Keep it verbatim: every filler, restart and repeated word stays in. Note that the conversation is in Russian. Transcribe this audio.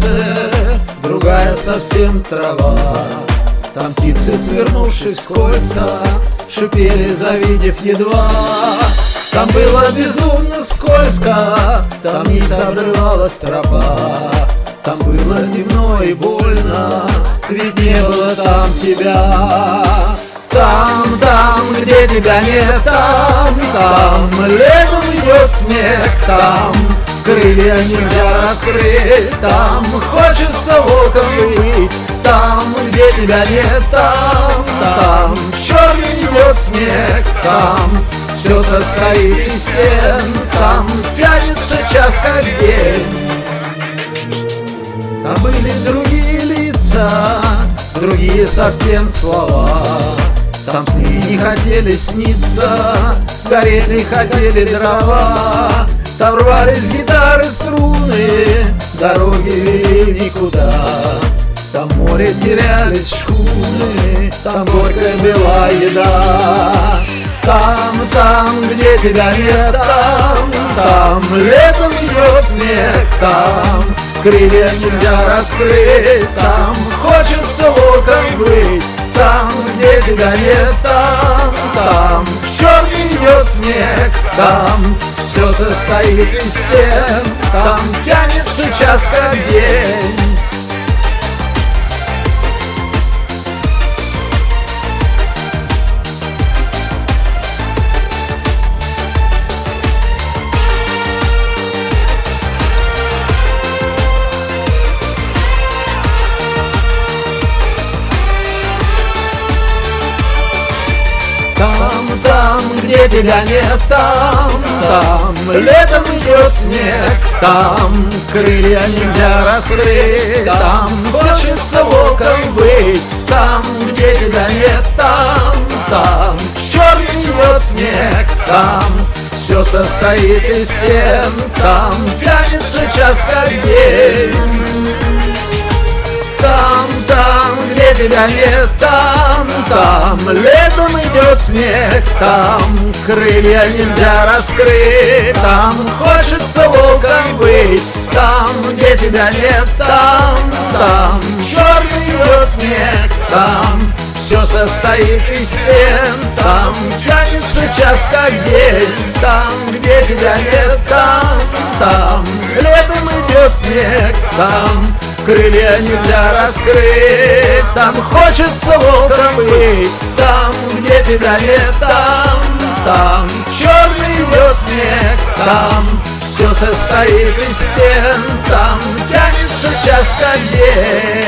солнце, другая совсем трава. Там птицы, свернувшись в кольца, шипели, завидев едва. Там было безумно скользко, там не обрывалась тропа. Там было темно и больно, ведь не было там тебя. Там, там, где тебя нет, там, там летом идет снег, там крылья нельзя раскрыть, там хочется волком быть. Там, где тебя нет, там, там черный идет снег, там все состоит из стен, там тянется час как день. Там были другие лица, другие совсем слова. Там сны не хотели сниться, горели, хотели дрова. Там рвались гитары, струны, дороги вели никуда. Там в море терялись шхуны, там горькая бела еда. Там, там, где тебя нет, там, там летом идет снег, там крылья нельзя раскрыть, там хочется волком быть. Там, где тебя нет, там, там черный идет снег, там все состоит из стен, там тянется час как день. Там, там, где тебя нет, там, там летом идет снег, там крылья нельзя раскрыть, там хочется волком быть. Там, где тебя нет, там, там черный идет снег, там все состоит из стен, там тянется час как день. Там, там, где тебя нет, там, там летом идет снег, там крылья нельзя раскрыть, там хочется волком быть. Там, где тебя нет, там, там черный идет снег, там все состоит из стен, там тянется час как день. Там, где тебя нет, там, там летом идет снег, там крылья нельзя раскрыть, там хочется волком быть. Там, где тебя нет, там, там черный идет снег, там все состоит из стен, там тянется час как день.